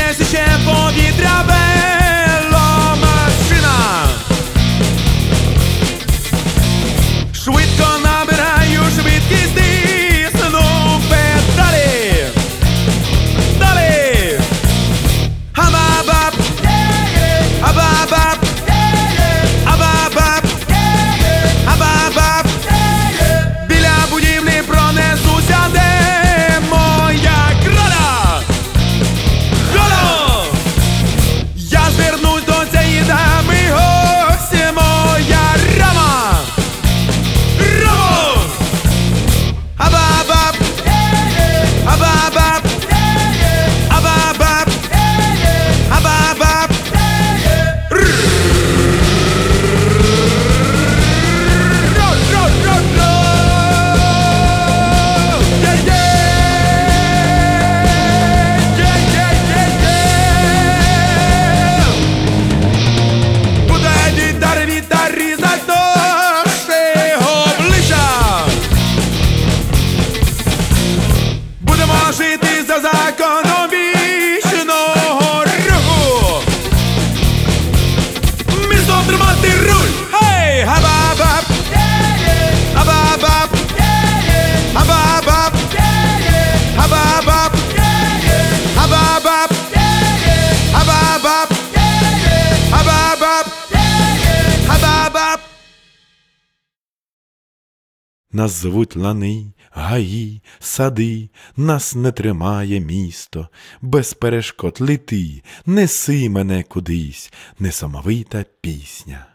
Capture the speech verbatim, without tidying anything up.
січе повітря веломашина. Швидко набираю швидкість, тисну педалі. Далі. Абабаб, абабаб, абабаб, абабаб. Біля будівлі пронесуся, де моя кроля. Голо! Я звернусь до цієї дами, ось моя рама. Рамо! Абабаб, абабаб, абабаб, абабаб. Жити за законом вічного руху. Міцно тримати руль. Хей! Абабаб, абабаб, абабаб, абабаб, абабаб, абабаб, абабаб, абабаб. Нас звуть лани, гаї, сади, нас не тримає місто. Без перешкод лети, неси мене кудись, несамовита пісня.